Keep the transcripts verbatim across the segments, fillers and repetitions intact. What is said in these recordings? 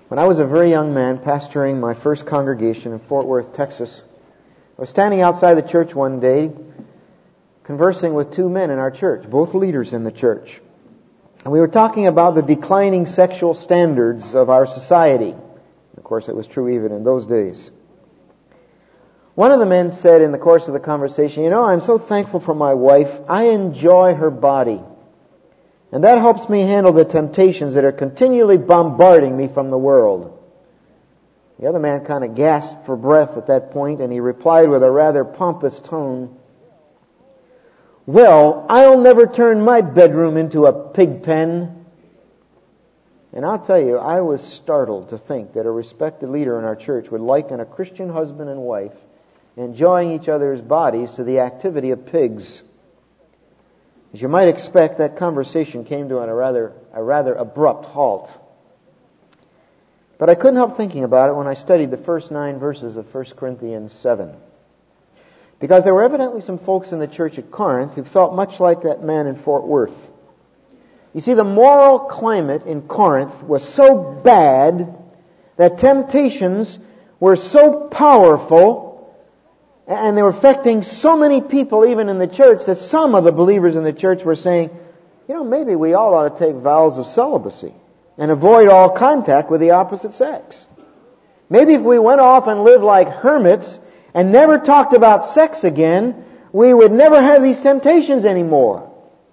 When I was a very young man pastoring my first congregation in Fort Worth, Texas, I was standing outside the church one day conversing with two men in our church, both leaders in the church. And we were talking about the declining sexual standards of our society. Of course, it was true even in those days. One of the men said in the course of the conversation, "You know, I'm so thankful for my wife. I enjoy her body. And that helps me handle the temptations that are continually bombarding me from the world." The other man kind of gasped for breath at that point, and he replied with a rather pompous tone, "Well, I'll never turn my bedroom into a pig pen." And I'll tell you, I was startled to think that a respected leader in our church would liken a Christian husband and wife enjoying each other's bodies to the activity of pigs. As you might expect, that conversation came to a rather, a rather abrupt halt. But I couldn't help thinking about it when I studied the first nine verses of First Corinthians seven. Because there were evidently some folks in the church at Corinth who felt much like that man in Fort Worth. You see, the moral climate in Corinth was so bad that temptations were so powerful and they were affecting so many people even in the church that some of the believers in the church were saying, you know, maybe we all ought to take vows of celibacy and avoid all contact with the opposite sex. Maybe if we went off and lived like hermits and never talked about sex again, we would never have these temptations anymore.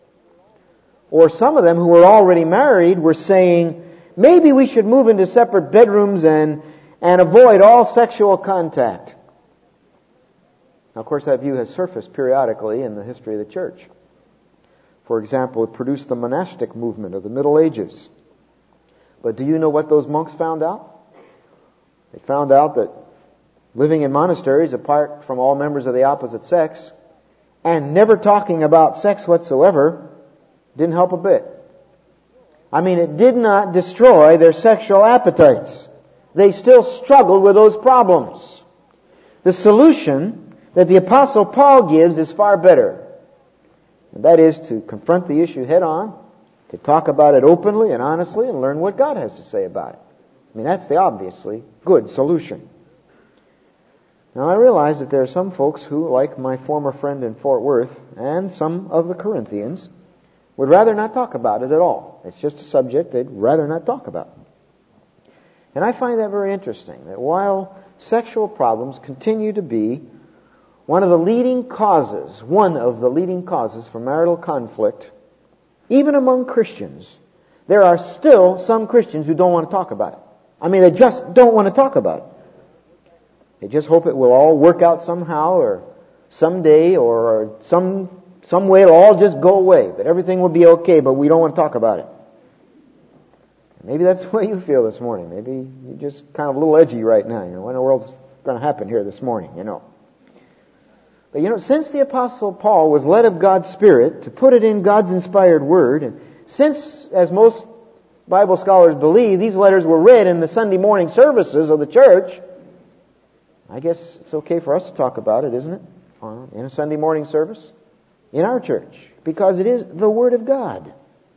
Or some of them who were already married were saying, maybe we should move into separate bedrooms and, and avoid all sexual contact. Now, of course, that view has surfaced periodically in the history of the church. For example, it produced the monastic movement of the Middle Ages. But do you know what those monks found out? They found out that living in monasteries apart from all members of the opposite sex and never talking about sex whatsoever didn't help a bit. I mean, it did not destroy their sexual appetites. They still struggled with those problems. The solution that the Apostle Paul gives is far better. And that is to confront the issue head on, to talk about it openly and honestly, and learn what God has to say about it. I mean, that's the obviously good solution. Now, I realize that there are some folks who, like my former friend in Fort Worth, and some of the Corinthians, would rather not talk about it at all. It's just a subject they'd rather not talk about. And I find that very interesting, that while sexual problems continue to be one of the leading causes, one of the leading causes for marital conflict, even among Christians, there are still some Christians who don't want to talk about it. I mean, they just don't want to talk about it. They just hope it will all work out somehow or someday or some some way it'll all just go away. But everything will be okay, but we don't want to talk about it. Maybe that's the way you feel this morning. Maybe you're just kind of a little edgy right now. You know, what in the world's going to happen here this morning, you know. But you know, since the Apostle Paul was led of God's Spirit to put it in God's inspired Word, and since, as most Bible scholars believe, these letters were read in the Sunday morning services of the church, I guess it's okay for us to talk about it, isn't it? In a Sunday morning service, in our church, because it is the Word of God.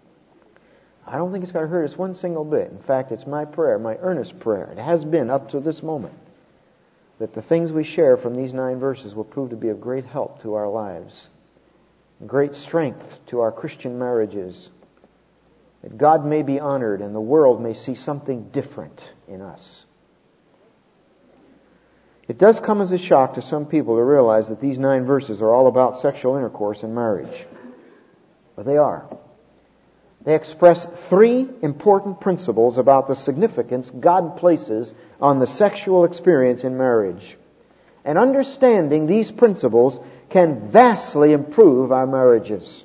I don't think it's going to hurt us one single bit. In fact, it's my prayer, my earnest prayer, it has been up to this moment, that the things we share from these nine verses will prove to be of great help to our lives, great strength to our Christian marriages, that God may be honored and the world may see something different in us. It does come as a shock to some people to realize that these nine verses are all about sexual intercourse and marriage. But they are. They express three important principles about the significance God places on the sexual experience in marriage. And understanding these principles can vastly improve our marriages.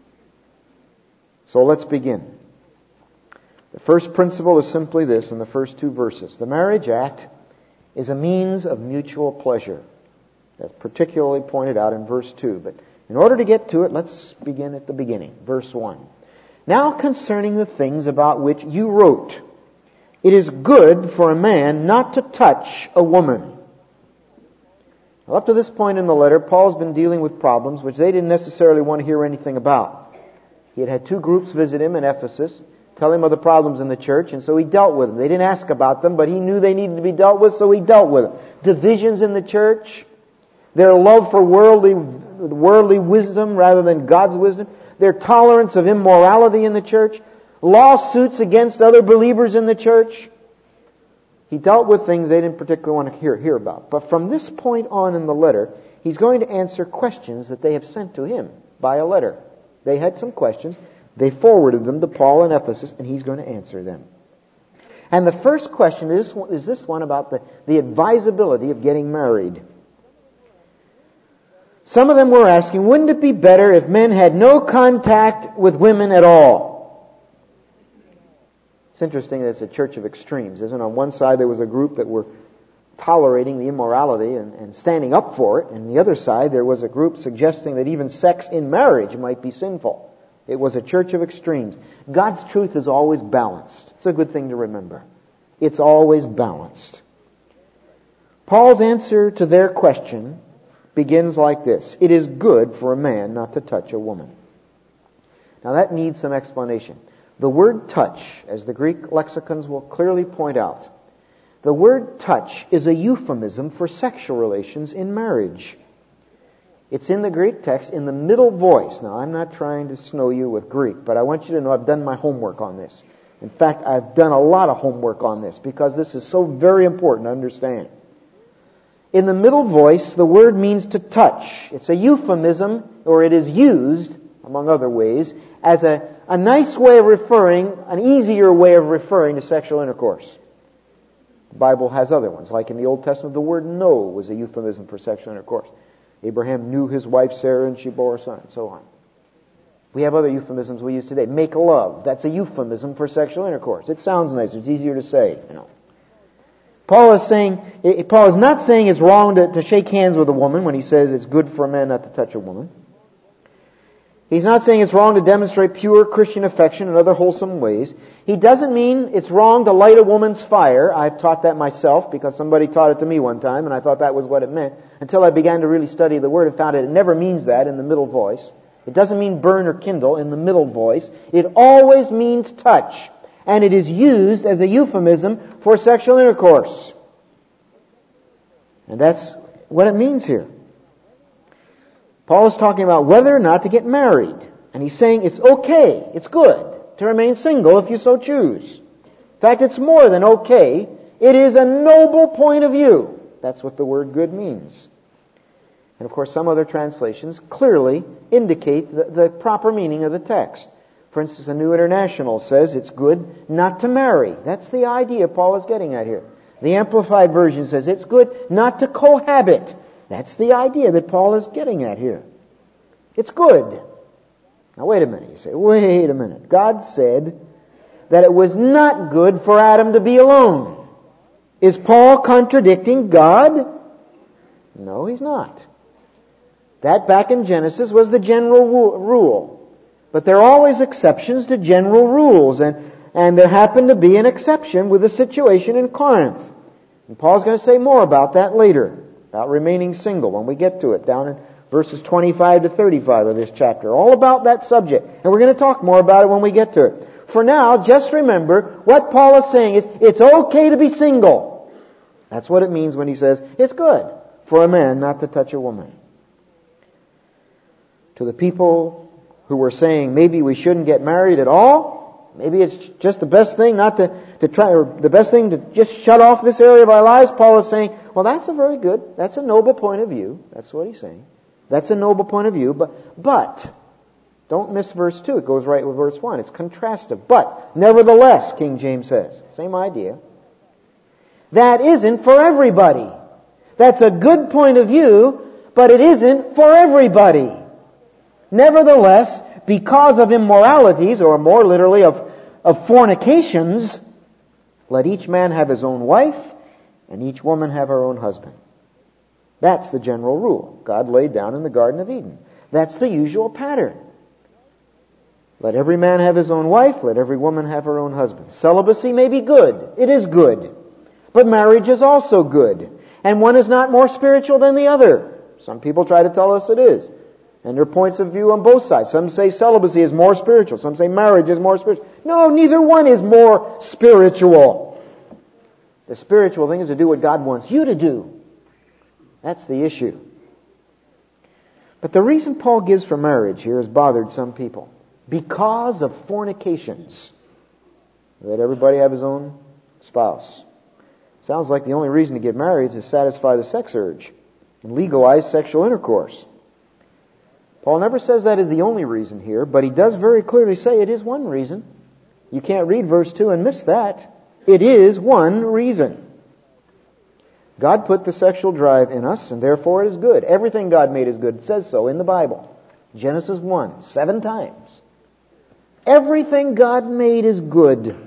So let's begin. The first principle is simply this in the first two verses. The marriage act is a means of mutual pleasure. That's particularly pointed out in verse two. But in order to get to it, let's begin at the beginning. Verse one. Now concerning the things about which you wrote, it is good for a man not to touch a woman. Well, up to this point in the letter, Paul's been dealing with problems which they didn't necessarily want to hear anything about. He had had two groups visit him in Ephesus, tell him of the problems in the church, and so he dealt with them. They didn't ask about them, but he knew they needed to be dealt with, so he dealt with them. Divisions in the church, their love for worldly, worldly wisdom rather than God's wisdom, their tolerance of immorality in the church, lawsuits against other believers in the church. He dealt with things they didn't particularly want to hear, hear about. But from this point on in the letter, he's going to answer questions that they have sent to him by a letter. They had some questions. They forwarded them to Paul in Ephesus, and he's going to answer them. And the first question is, is this one about the, the advisability of getting married. Some of them were asking, wouldn't it be better if men had no contact with women at all? It's interesting that it's a church of extremes, isn't it? On one side there was a group that were tolerating the immorality and, and standing up for it, and on the other side there was a group suggesting that even sex in marriage might be sinful. It was a church of extremes. God's truth is always balanced. It's a good thing to remember. It's always balanced. Paul's answer to their question begins like this. It is good for a man not to touch a woman. Now that needs some explanation. The word touch, as the Greek lexicons will clearly point out, the word touch is a euphemism for sexual relations in marriage. It's in the Greek text in the middle voice. Now, I'm not trying to snow you with Greek, but I want you to know I've done my homework on this. In fact, I've done a lot of homework on this because this is so very important to understand. In the middle voice, the word means to touch. It's a euphemism, or it is used, among other ways, as a, a nice way of referring, an easier way of referring to sexual intercourse. The Bible has other ones, like in the Old Testament, the word know was a euphemism for sexual intercourse. Abraham knew his wife Sarah and she bore a son, and so on. We have other euphemisms we use today. Make love, that's a euphemism for sexual intercourse. It sounds nicer, it's easier to say, you know. Paul is saying, Paul is not saying it's wrong to, to shake hands with a woman when he says it's good for a man not to touch a woman. He's not saying it's wrong to demonstrate pure Christian affection in other wholesome ways. He doesn't mean it's wrong to light a woman's fire. I've taught that myself because somebody taught it to me one time and I thought that was what it meant until I began to really study the Word and found it. It never means that in the middle voice. It doesn't mean burn or kindle in the middle voice. It always means touch. And it is used as a euphemism for sexual intercourse. And that's what it means here. Paul is talking about whether or not to get married. And he's saying it's okay, it's good to remain single if you so choose. In fact, it's more than okay. It is a noble point of view. That's what the word good means. And of course, some other translations clearly indicate the, the proper meaning of the text. For instance, the New International says it's good not to marry. That's the idea Paul is getting at here. The Amplified Version says it's good not to cohabit. That's the idea that Paul is getting at here. It's good. Now wait a minute. You say, wait a minute. God said that it was not good for Adam to be alone. Is Paul contradicting God? No, he's not. That back in Genesis was the general rule. But there are always exceptions to general rules, and, and there happened to be an exception with the situation in Corinth. And Paul's going to say more about that later, about remaining single when we get to it, down in verses twenty-five to thirty-five of this chapter. All about that subject. And we're going to talk more about it when we get to it. For now, just remember, what Paul is saying is, it's okay to be single. That's what it means when he says, it's good for a man not to touch a woman. To the people who were saying maybe we shouldn't get married at all, maybe it's just the best thing not to, to try, or the best thing to just shut off this area of our lives, Paul is saying, well, that's a very good, that's a noble point of view. That's what he's saying. That's a noble point of view, but, but, don't miss verse two. It goes right with verse one. It's contrastive. But, nevertheless, King James says, same idea. That isn't for everybody. That's a good point of view, but it isn't for everybody. Nevertheless, because of immoralities, or more literally of, of fornications, let each man have his own wife, and each woman have her own husband. That's the general rule God laid down in the Garden of Eden. That's the usual pattern. Let every man have his own wife, let every woman have her own husband. Celibacy may be good. It is good. But marriage is also good. And one is not more spiritual than the other. Some people try to tell us it is. And there are points of view on both sides. Some say celibacy is more spiritual. Some say marriage is more spiritual. No, neither one is more spiritual. The spiritual thing is to do what God wants you to do. That's the issue. But the reason Paul gives for marriage here has bothered some people. Because of fornications. Let everybody have his own spouse. Sounds like the only reason to get married is to satisfy the sex urge and legalize sexual intercourse. Paul never says that is the only reason here, but he does very clearly say it is one reason. You can't read verse two and miss that. It is one reason. God put the sexual drive in us, and therefore it is good. Everything God made is good. It says so in the Bible. Genesis one, seven times. Everything God made is good.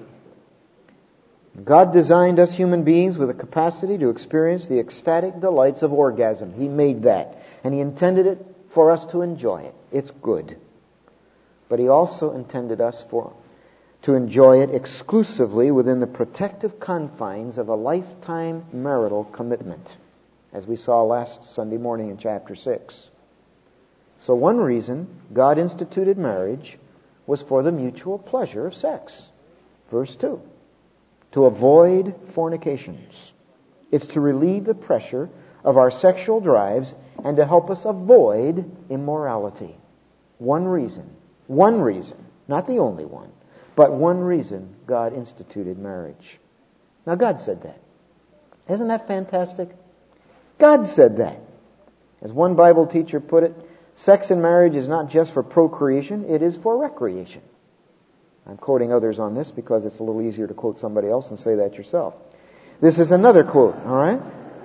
God designed us human beings with a capacity to experience the ecstatic delights of orgasm. He made that. And He intended it for us to enjoy it. It's good. But He also intended us for to enjoy it exclusively within the protective confines of a lifetime marital commitment, as we saw last Sunday morning in chapter six. So one reason God instituted marriage was for the mutual pleasure of sex. Verse two. To avoid fornications. It's to relieve the pressure of our sexual drives and to help us avoid immorality. One reason. One reason. Not the only one. But one reason God instituted marriage. Now God said that. Isn't that fantastic? God said that. As one Bible teacher put it, sex in marriage is not just for procreation, it is for recreation. I'm quoting others on this because it's a little easier to quote somebody else and say that yourself. This is another quote, all right?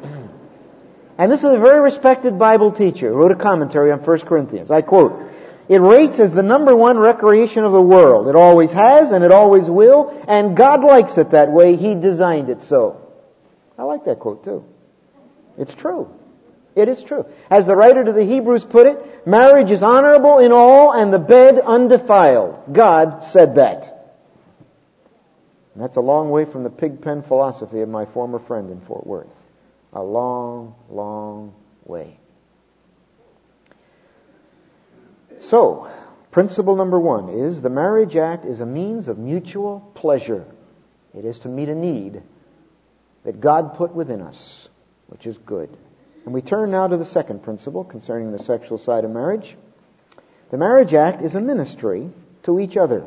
And this is a very respected Bible teacher who wrote a commentary on First Corinthians. I quote, "It rates as the number one recreation of the world. It always has and it always will, and God likes it that way. He designed it so." I like that quote too. It's true. It is true. As the writer to the Hebrews put it, marriage is honorable in all and the bed undefiled. God said that. And that's a long way from the pigpen philosophy of my former friend in Fort Worth. A long, long way. So, principle number one is the Marriage Act is a means of mutual pleasure. It is to meet a need that God put within us, which is good. And we turn now to the second principle concerning the sexual side of marriage. The Marriage Act is a ministry to each other.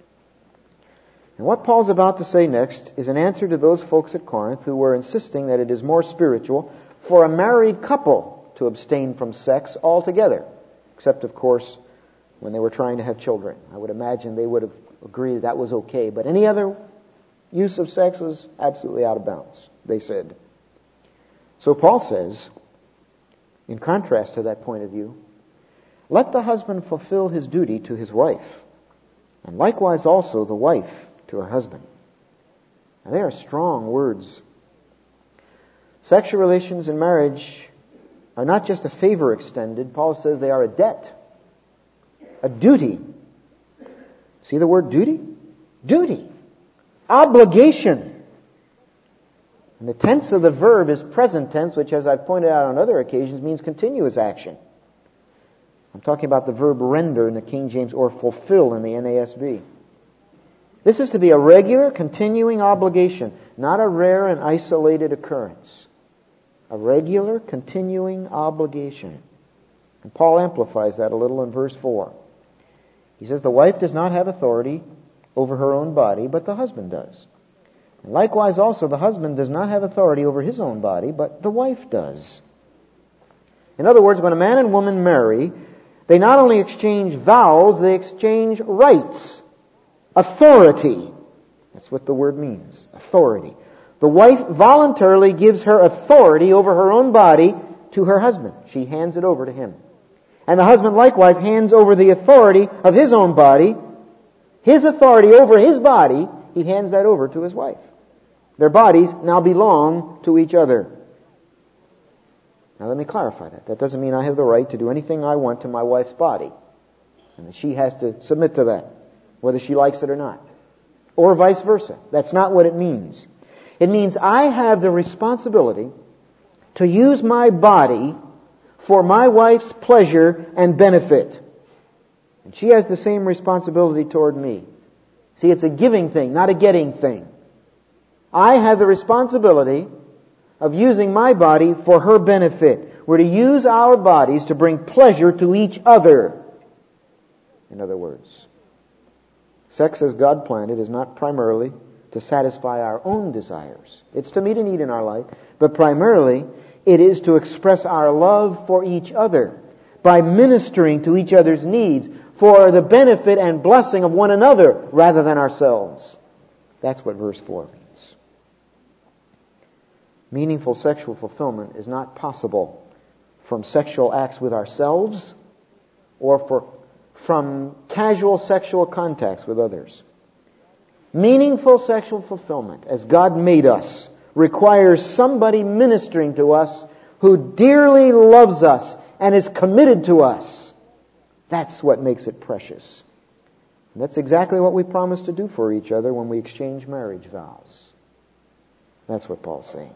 And what Paul's about to say next is an answer to those folks at Corinth who were insisting that it is more spiritual for a married couple to abstain from sex altogether. Except, of course, when they were trying to have children. I would imagine they would have agreed that was okay. But any other use of sex was absolutely out of bounds, they said. So Paul says, in contrast to that point of view, let the husband fulfill his duty to his wife, and likewise also the wife to her husband. Now, they are strong words. Sexual relations in marriage are not just a favor extended. Paul says they are a debt, a duty. See the word duty? Duty. Obligation. And the tense of the verb is present tense, which, as I've pointed out on other occasions, means continuous action. I'm talking about the verb render in the King James or fulfill in the N A S B. This is to be a regular, continuing obligation, not a rare and isolated occurrence. A regular, continuing obligation. And Paul amplifies that a little in verse four. He says, the wife does not have authority over her own body, but the husband does. And likewise also the husband does not have authority over his own body, but the wife does. In other words, when a man and woman marry, they not only exchange vows, they exchange rights. Authority. That's what the word means. Authority. The wife voluntarily gives her authority over her own body to her husband. She hands it over to him. And the husband likewise hands over the authority of his own body. His authority over his body, he hands that over to his wife. Their bodies now belong to each other. Now let me clarify that. That doesn't mean I have the right to do anything I want to my wife's body. And that she has to submit to that, whether she likes it or not. Or vice versa. That's not what it means. It means I have the responsibility to use my body for my wife's pleasure and benefit. And she has the same responsibility toward me. See, it's a giving thing, not a getting thing. I have the responsibility of using my body for her benefit. We're to use our bodies to bring pleasure to each other. In other words, sex as God planned it is not primarily to satisfy our own desires. It's to meet a need in our life, but primarily it is to express our love for each other by ministering to each other's needs for the benefit and blessing of one another rather than ourselves. That's what verse four means. Meaningful sexual fulfillment is not possible from sexual acts with ourselves or for, from casual sexual contacts with others. Meaningful sexual fulfillment, as God made us, requires somebody ministering to us who dearly loves us and is committed to us. That's what makes it precious. And that's exactly what we promise to do for each other when we exchange marriage vows. That's what Paul's saying.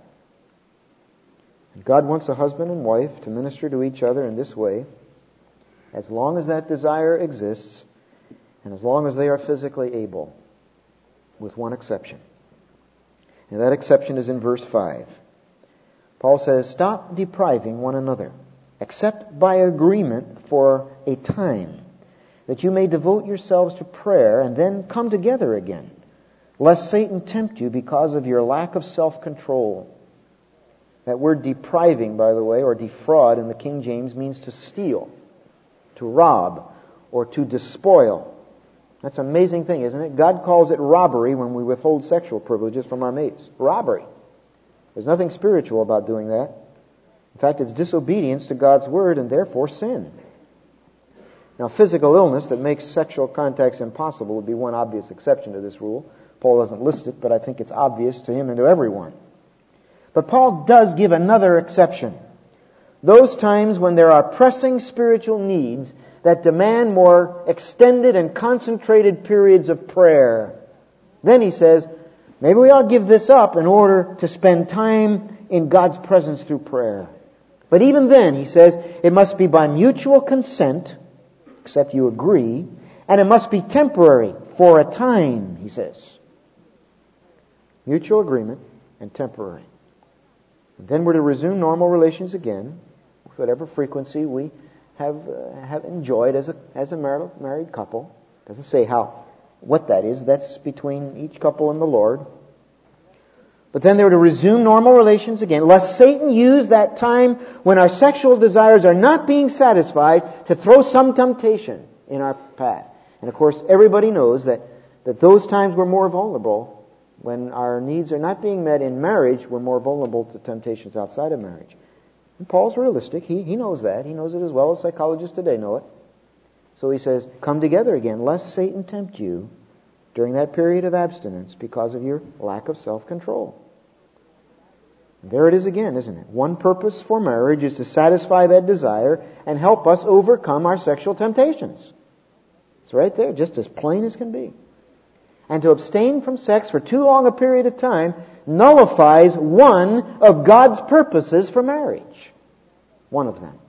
And God wants a husband and wife to minister to each other in this way as long as that desire exists and as long as they are physically able, with one exception. And that exception is in verse five. Paul says, "Stop depriving one another, except by agreement for a time, that you may devote yourselves to prayer and then come together again, lest Satan tempt you because of your lack of self-control." That word depriving, by the way, or defraud in the King James means to steal, to rob, or to despoil. That's an amazing thing, isn't it? God calls it robbery when we withhold sexual privileges from our mates. Robbery. There's nothing spiritual about doing that. In fact, it's disobedience to God's word and therefore sin. Now, physical illness that makes sexual contacts impossible would be one obvious exception to this rule. Paul doesn't list it, but I think it's obvious to him and to everyone. But Paul does give another exception. Those times when there are pressing spiritual needs that demand more extended and concentrated periods of prayer. Then he says, maybe we ought to give this up in order to spend time in God's presence through prayer. But even then, he says, it must be by mutual consent, except you agree, and it must be temporary, for a time, he says. Mutual agreement and temporary. And then we're to resume normal relations again, with whatever frequency we have uh, have enjoyed as a as a married, married couple. Doesn't say how what that is. That's between each couple and the Lord. But then they were to resume normal relations again, lest Satan use that time when our sexual desires are not being satisfied to throw some temptation in our path. And of course, everybody knows that, that those times we're more vulnerable. When our needs are not being met in marriage, we're more vulnerable to temptations outside of marriage. And Paul's realistic. He, he knows that. He knows it as well as psychologists today know it. So he says, come together again, lest Satan tempt you during that period of abstinence because of your lack of self-control. There it is again, isn't it? One purpose for marriage is to satisfy that desire and help us overcome our sexual temptations. It's right there, just as plain as can be. And to abstain from sex for too long a period of time nullifies one of God's purposes for marriage. One of them.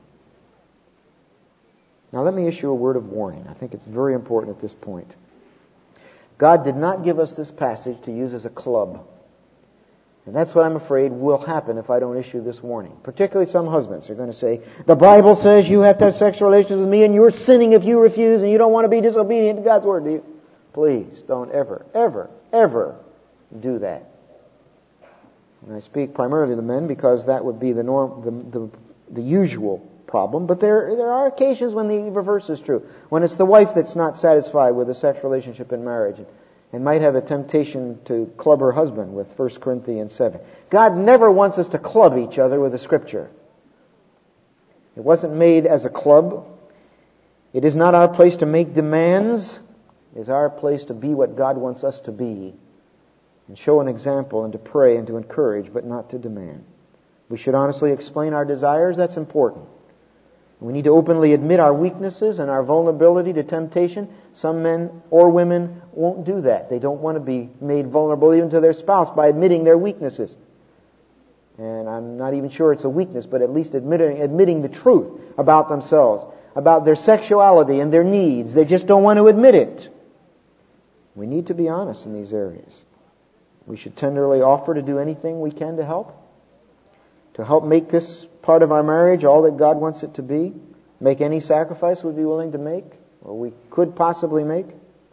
Now let me issue a word of warning. I think it's very important at this point. God did not give us this passage to use as a club. And that's what I'm afraid will happen if I don't issue this warning. Particularly some husbands are going to say, the Bible says you have to have sexual relations with me and you're sinning if you refuse and you don't want to be disobedient to God's word, do you? Please don't ever, ever, ever do that. And I speak primarily to men because that would be the norm, the, the, the usual problem. But there, there are occasions when the reverse is true. When it's the wife that's not satisfied with a sexual relationship in marriage and, and might have a temptation to club her husband with First Corinthians seven. God never wants us to club each other with the Scripture. It wasn't made as a club. It is not our place to make demands. It is our place to be what God wants us to be and show an example and to pray and to encourage, but not to demand. We should honestly explain our desires. That's important. We need to openly admit our weaknesses and our vulnerability to temptation. Some men or women won't do that. They don't want to be made vulnerable even to their spouse by admitting their weaknesses. And I'm not even sure it's a weakness, but at least admitting, admitting the truth about themselves, about their sexuality and their needs. They just don't want to admit it. We need to be honest in these areas. We should tenderly offer to do anything we can to help. To help make this part of our marriage all that God wants it to be. Make any sacrifice we'd be willing to make, or we could possibly make.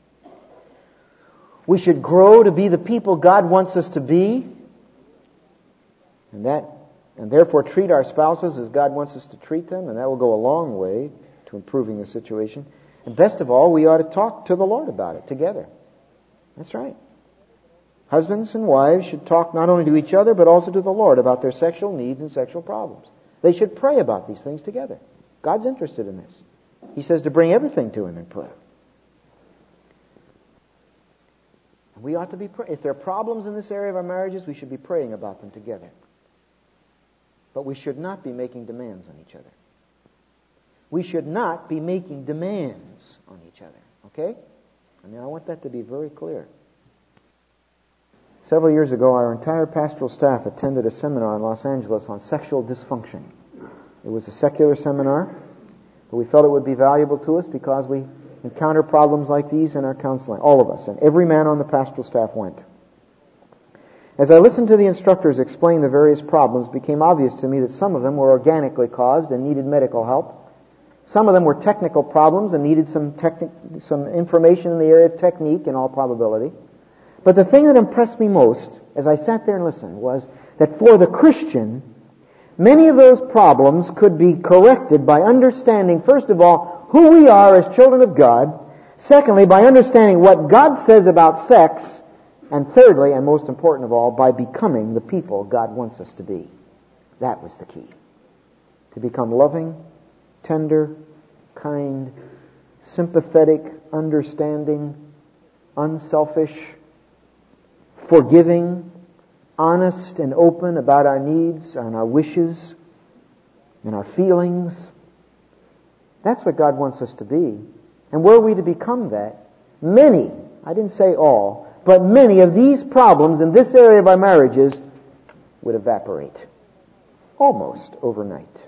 We should grow to be the people God wants us to be. And that, and therefore treat our spouses as God wants us to treat them, and that will go a long way to improving the situation. And best of all, we ought to talk to the Lord about it together. That's right. Husbands and wives should talk not only to each other, but also to the Lord about their sexual needs and sexual problems. They should pray about these things together. God's interested in this. He says to bring everything to Him in prayer. We ought to be praying. If there are problems in this area of our marriages, we should be praying about them together. But we should not be making demands on each other. We should not be making demands on each other. Okay? I mean, I want that to be very clear. Several years ago, our entire pastoral staff attended a seminar in Los Angeles on sexual dysfunction. It was a secular seminar, but we felt it would be valuable to us because we encounter problems like these in our counseling. All of us, and every man on the pastoral staff went. As I listened to the instructors explain the various problems, it became obvious to me that some of them were organically caused and needed medical help. Some of them were technical problems and needed some techni- some information in the area of technique in all probability. But the thing that impressed me most, as I sat there and listened, was that for the Christian, many of those problems could be corrected by understanding, first of all, who we are as children of God. Secondly, by understanding what God says about sex. And thirdly, and most important of all, by becoming the people God wants us to be. That was the key. To become loving, tender, kind, sympathetic, understanding, unselfish, forgiving, honest and open about our needs and our wishes and our feelings. That's what God wants us to be. And were we to become that, many, I didn't say all, but many of these problems in this area of our marriages would evaporate almost overnight.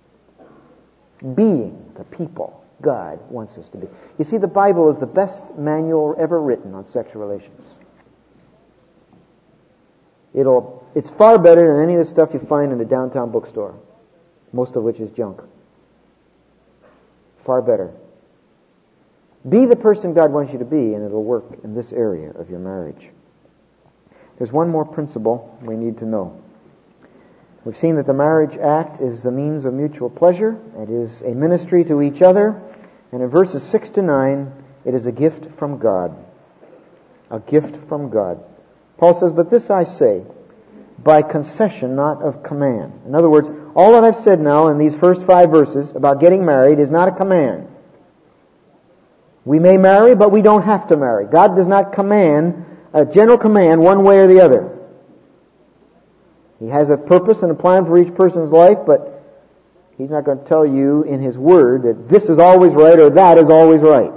Being the people God wants us to be. You see, the Bible is the best manual ever written on sexual relations. It'll, it's far better than any of the stuff you find in a downtown bookstore, most of which is junk. Far better. Be the person God wants you to be, and it'll work in this area of your marriage. There's one more principle we need to know. We've seen that the marriage act is the means of mutual pleasure. It is a ministry to each other. And in verses six to nine, it is a gift from God. A gift from God. Paul says, "But this I say, by concession, not of command." In other words, all that I've said now in these first five verses about getting married is not a command. We may marry, but we don't have to marry. God does not command, a general command, one way or the other. He has a purpose and a plan for each person's life, but He's not going to tell you in His Word that this is always right or that is always right.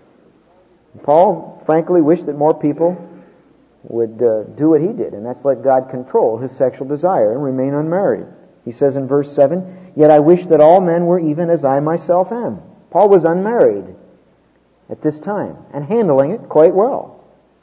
Paul, frankly, wished that more people would uh, do what he did, and that's let God control his sexual desire and remain unmarried. He says in verse seven, "Yet I wish that all men were even as I myself am." Paul was unmarried at this time and handling it quite well.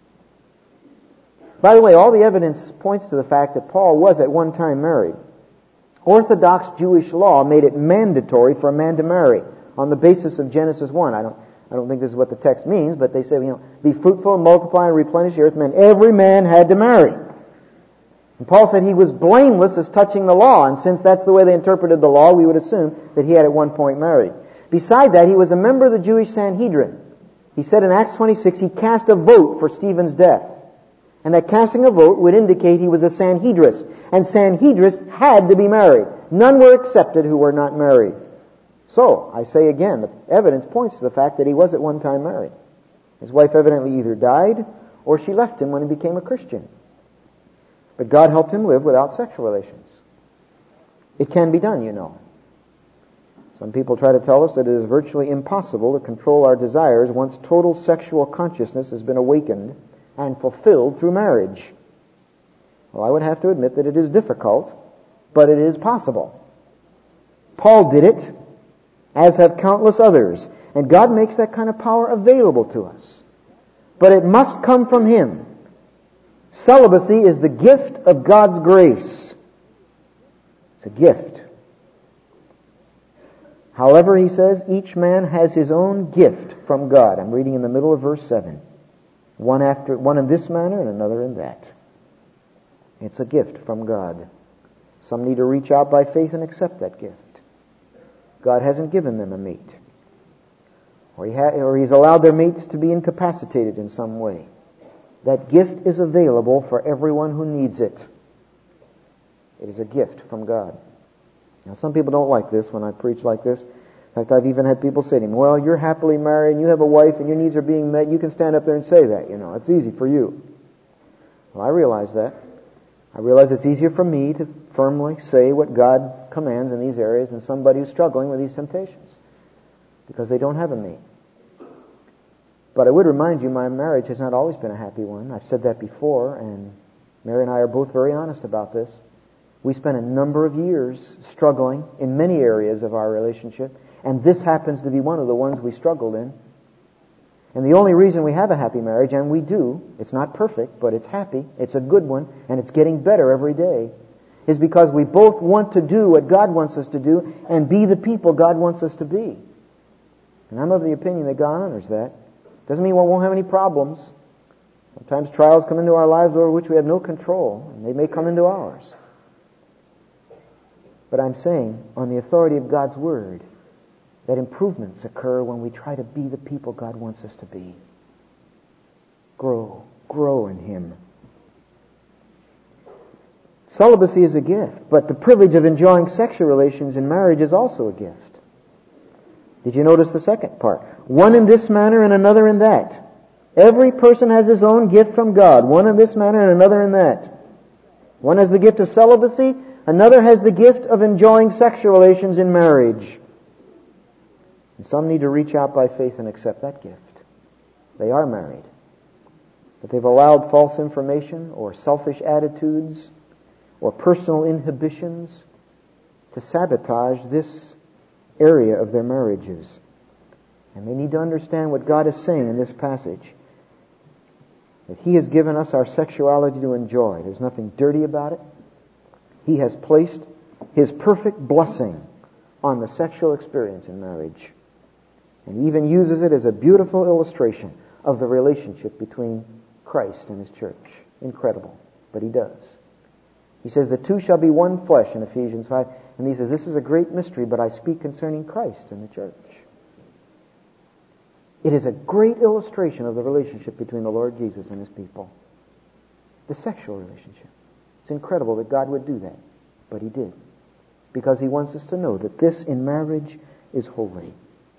By the way, all the evidence points to the fact that Paul was at one time married. Orthodox Jewish law made it mandatory for a man to marry on the basis of Genesis one. I don't I don't think this is what the text means, but they say, you know, be fruitful and multiply and replenish the earth. Man, every man had to marry. And Paul said he was blameless as touching the law, and since that's the way they interpreted the law, we would assume that he had at one point married. Beside that, he was a member of the Jewish Sanhedrin. He said in Acts twenty-six, he cast a vote for Stephen's death. And that casting a vote would indicate he was a Sanhedrist. And Sanhedrists had to be married. None were accepted who were not married. So, I say again, the evidence points to the fact that he was at one time married. His wife evidently either died or she left him when he became a Christian. But God helped him live without sexual relations. It can be done, you know. Some people try to tell us that it is virtually impossible to control our desires once total sexual consciousness has been awakened and fulfilled through marriage. Well, I would have to admit that it is difficult, but it is possible. Paul did it, as have countless others. And God makes that kind of power available to us. But it must come from Him. Celibacy is the gift of God's grace. It's a gift. However, he says, each man has his own gift from God. I'm reading in the middle of verse seven. One after one in this manner and another in that. It's a gift from God. Some need to reach out by faith and accept that gift. God hasn't given them a mate. Or, he ha- or He's allowed their mates to be incapacitated in some way. That gift is available for everyone who needs it. It is a gift from God. Now, some people don't like this when I preach like this. In fact, I've even had people say to me, well, you're happily married and you have a wife and your needs are being met. You can stand up there and say that, you know. It's easy for you. Well, I realize that. I realize it's easier for me to firmly say what God commands in these areas than somebody who's struggling with these temptations. Because they don't have a mate. But I would remind you, my marriage has not always been a happy one. I've said that before, and Mary and I are both very honest about this. We spent a number of years struggling in many areas of our relationship, and this happens to be one of the ones we struggled in. And the only reason we have a happy marriage, and we do, it's not perfect, but it's happy, it's a good one, and it's getting better every day, is because we both want to do what God wants us to do and be the people God wants us to be. And I'm of the opinion that God honors that. Doesn't mean we won't have any problems. Sometimes trials come into our lives over which we have no control, and they may come into ours. But I'm saying, on the authority of God's Word, that improvements occur when we try to be the people God wants us to be. Grow. Grow in Him. Celibacy is a gift, but the privilege of enjoying sexual relations in marriage is also a gift. Did you notice the second part? One in this manner and another in that. Every person has his own gift from God. One in this manner and another in that. One has the gift of celibacy. Another has the gift of enjoying sexual relations in marriage. And some need to reach out by faith and accept that gift. They are married. But they've allowed false information or selfish attitudes or personal inhibitions to sabotage this area of their marriages. And they need to understand what God is saying in this passage. That He has given us our sexuality to enjoy. There's nothing dirty about it. He has placed His perfect blessing on the sexual experience in marriage. And He even uses it as a beautiful illustration of the relationship between Christ and His church. Incredible. But He does. He says, the two shall be one flesh in Ephesians five. And He says, this is a great mystery, but I speak concerning Christ and the church. It is a great illustration of the relationship between the Lord Jesus and His people. The sexual relationship. It's incredible that God would do that. But He did. Because He wants us to know that this in marriage is holy.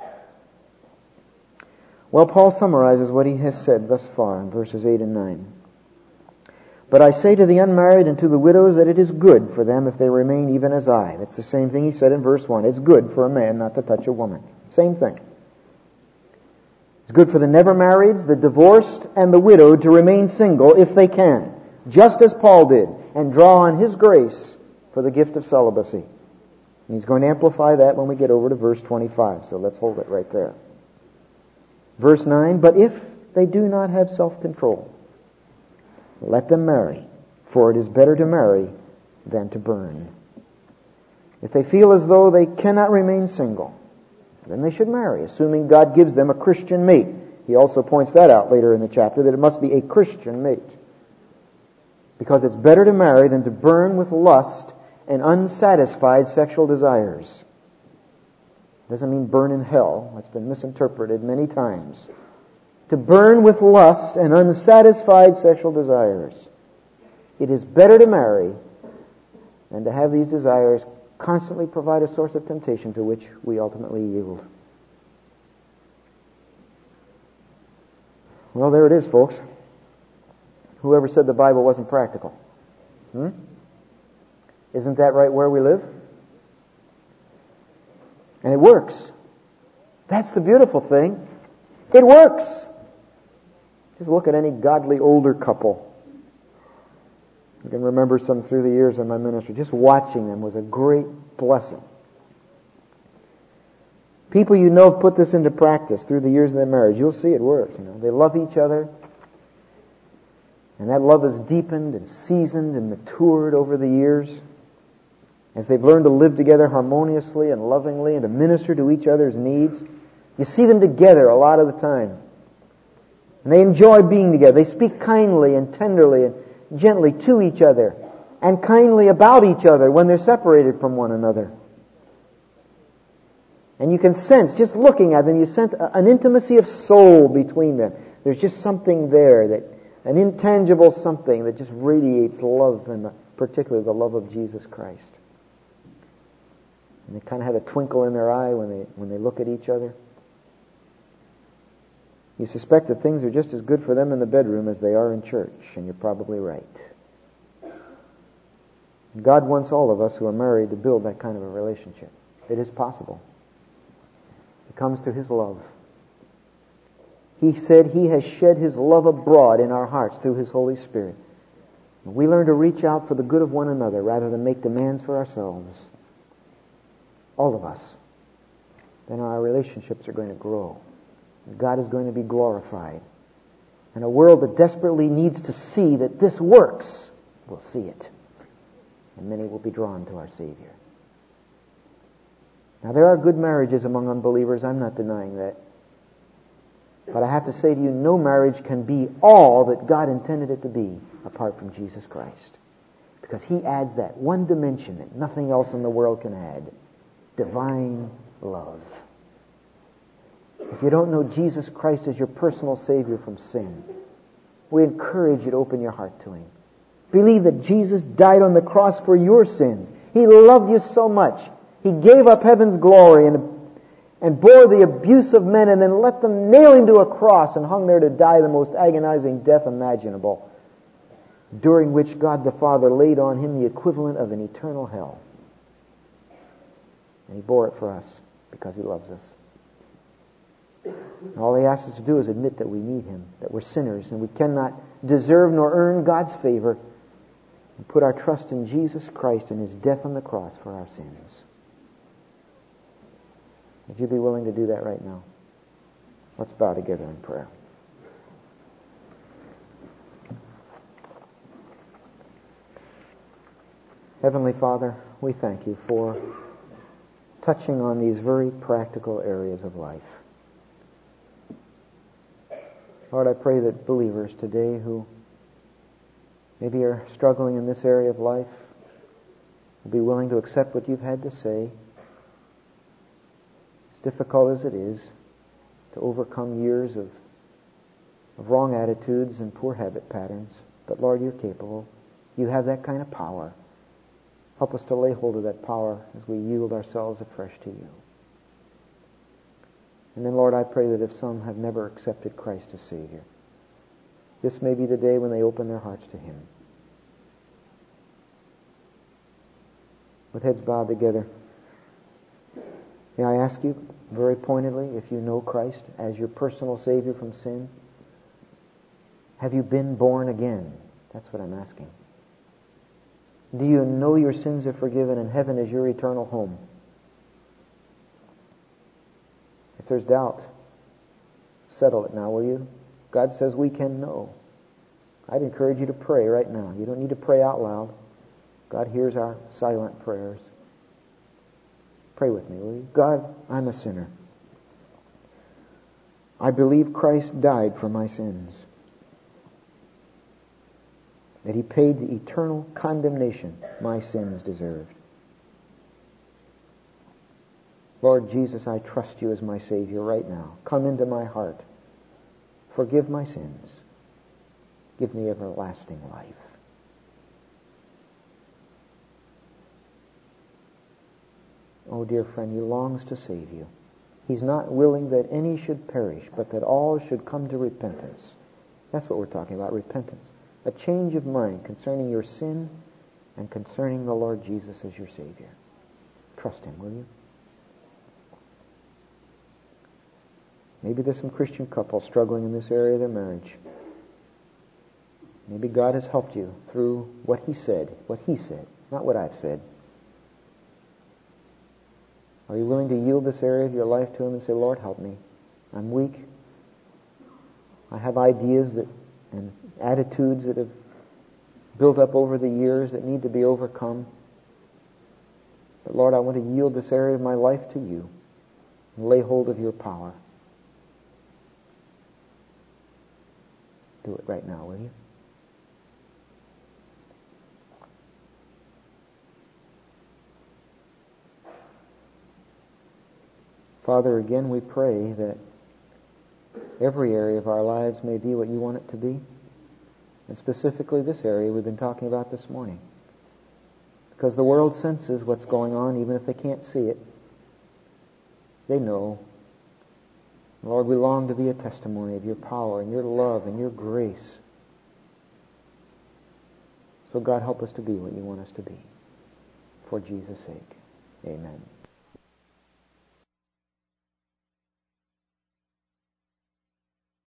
Well, Paul summarizes what he has said thus far in verses eight and nine. But I say to the unmarried and to the widows that it is good for them if they remain even as I. That's the same thing he said in verse one. It's good for a man not to touch a woman. Same thing. It's good for the never marrieds, the divorced, and the widowed to remain single if they can, just as Paul did, and draw on his grace for the gift of celibacy. And he's going to amplify that when we get over to verse twenty-five, so let's hold it right there. Verse nine, but if they do not have self-control, let them marry, for it is better to marry than to burn. If they feel as though they cannot remain single, then they should marry, assuming God gives them a Christian mate. He also points that out later in the chapter, that it must be a Christian mate. Because it's better to marry than to burn with lust and unsatisfied sexual desires. Doesn't mean burn in hell. That's been misinterpreted many times. To burn with lust and unsatisfied sexual desires. It is better to marry than to have these desires constantly provide a source of temptation to which we ultimately yield. Well, there it is, folks. Whoever said the Bible wasn't practical? Hmm? Isn't that right where we live? And it works. That's the beautiful thing. It works. Just look at any godly older couple. I can remember some through the years of my ministry. Just watching them was a great blessing. People you know put this into practice through the years of their marriage. You'll see it works. You know, they love each other, and that love is deepened and seasoned and matured over the years as they've learned to live together harmoniously and lovingly and to minister to each other's needs. You see them together a lot of the time, and they enjoy being together. They speak kindly and tenderly and gently to each other, and kindly about each other when they're separated from one another. And you can sense, just looking at them, you sense an intimacy of soul between them. There's just something there, that an intangible something that just radiates love, and particularly the love of Jesus Christ. And they kind of have a twinkle in their eye when they when they look at each other. You suspect that things are just as good for them in the bedroom as they are in church, and you're probably right. God wants all of us who are married to build that kind of a relationship. It is possible. It comes through His love. He said He has shed His love abroad in our hearts through His Holy Spirit. We learn to reach out for the good of one another rather than make demands for ourselves. All of us. Then our relationships are going to grow. God is going to be glorified. And a world that desperately needs to see that this works will see it. And many will be drawn to our Savior. Now, there are good marriages among unbelievers. I'm not denying that. But I have to say to you, no marriage can be all that God intended it to be apart from Jesus Christ. Because He adds that one dimension that nothing else in the world can add. Divine love. If you don't know Jesus Christ as your personal Savior from sin, we encourage you to open your heart to Him. Believe that Jesus died on the cross for your sins. He loved you so much. He gave up heaven's glory and, and bore the abuse of men and then let them nail Him to a cross and hung there to die the most agonizing death imaginable, during which God the Father laid on Him the equivalent of an eternal hell. And He bore it for us because He loves us. And all He asks us to do is admit that we need Him, that we're sinners, and we cannot deserve nor earn God's favor, and put our trust in Jesus Christ and His death on the cross for our sins. Would you be willing to do that right now? Let's bow together in prayer. Heavenly Father, we thank You for touching on these very practical areas of life. Lord, I pray that believers today who maybe are struggling in this area of life will be willing to accept what You've had to say, as difficult as it is, to overcome years of, of wrong attitudes and poor habit patterns. But Lord, You're capable. You have that kind of power. Help us to lay hold of that power as we yield ourselves afresh to You. And then, Lord, I pray that if some have never accepted Christ as Savior, this may be the day when they open their hearts to Him. With heads bowed together, may I ask you very pointedly, if you know Christ as your personal Savior from sin, have you been born again? That's what I'm asking. Do you know your sins are forgiven and heaven is your eternal home? If there's doubt, settle it now, will you? God says we can know. I'd encourage you to pray right now. You don't need to pray out loud. God hears our silent prayers. Pray with me, will you? God, I'm a sinner. I believe Christ died for my sins, that He paid the eternal condemnation my sins deserved. Lord Jesus, I trust You as my Savior right now. Come into my heart. Forgive my sins. Give me everlasting life. Oh, dear friend, He longs to save you. He's not willing that any should perish, but that all should come to repentance. That's what we're talking about, repentance. A change of mind concerning your sin and concerning the Lord Jesus as your Savior. Trust Him, will you? Maybe there's some Christian couples struggling in this area of their marriage. Maybe God has helped you through what He said, what He said, not what I've said. Are you willing to yield this area of your life to Him and say, Lord, help me. I'm weak. I have ideas that and attitudes that have built up over the years that need to be overcome. But Lord, I want to yield this area of my life to You and lay hold of Your power. Do it right now, will you? Father, again we pray that every area of our lives may be what You want it to be. And specifically this area we've been talking about this morning. Because the world senses what's going on, even if they can't see it. They know. Lord, we long to be a testimony of Your power and Your love and Your grace. So God, help us to be what You want us to be. For Jesus' sake. Amen.